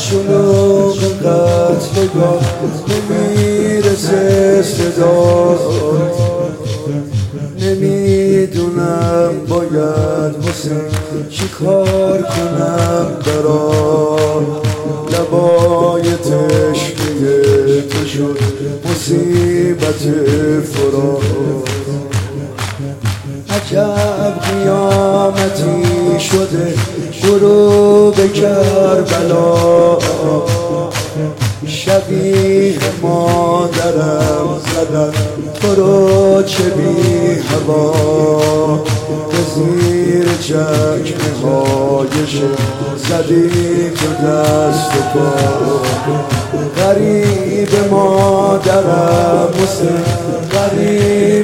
شلوغ قتلگاه نمیرسه صدات، نمیدونم باید حسین چی کار کنم برات. لبای تشنه تو شد مصیبت فراق، عجب قیامتی شده غروب کربلا. شبیه مادرم زدن تو رو چه بی هوا، به زیر چکمه هایش زدی تو دست و پا. غریب مادرم حسین، غریب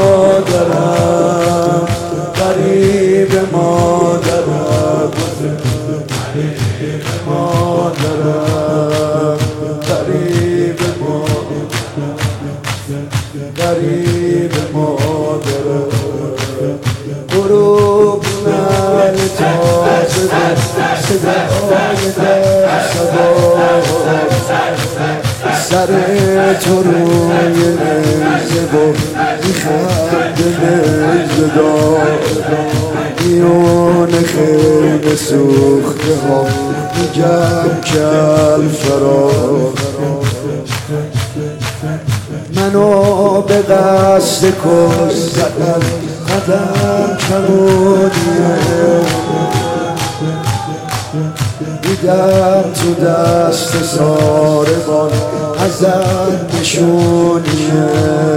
مادرم، غریب مادرم حسین، غریب مادرم، غریب مادرم، غریب مادرم. غروب نل تازه صدای سر تو روی نیزه و میخنده نیزه دار. میون خیمه سوخته ها میگم کل فرار. منو به قصد کش زدن قدم کمونیه، دیدم تو دست ساربان ازت نشونیه.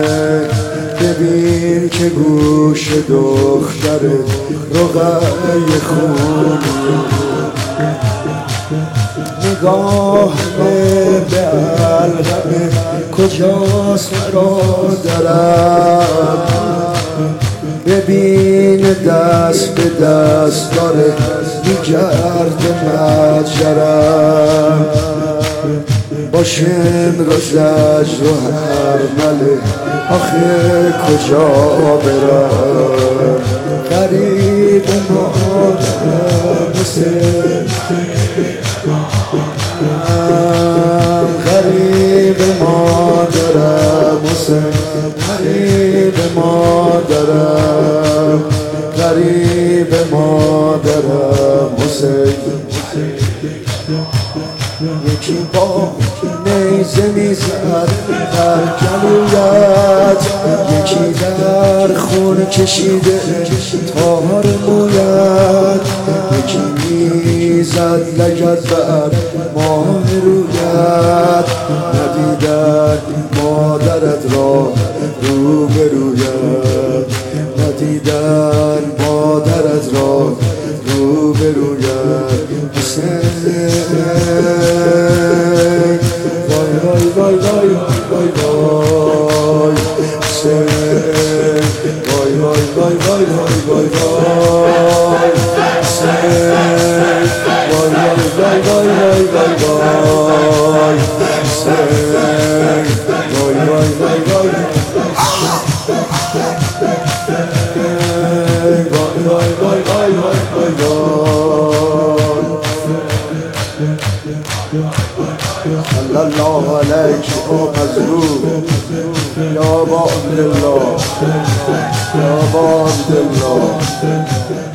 ببین که گوش دختر رقیه خونیه، نگاه به علقمه کجاست برادرم. ببین دست به دست داره میگرد مجرم. با شمر و زجر و هرمله آخه کجا برم. غریب مادرم حسین، غریب مادرم حسین، غریب مادرم، غریب مادرم حسین. یکی با نیزه میزد در گلویت، یکی در خون کشیده تار مویت، یکی میزد لگد بر ماه رویت. ندیدن مادرت را رو به رویت، ندیدن مادرت را رو به رویت. حسین وای وای وای وای وای وای حسین، وای وای وای وای وای وای وای حسین، وای وای وای وای وای وای وای حسین، وای وای وای وای صلی الله علیک او مظلوم یا با عبدالله، یا با عبدالله.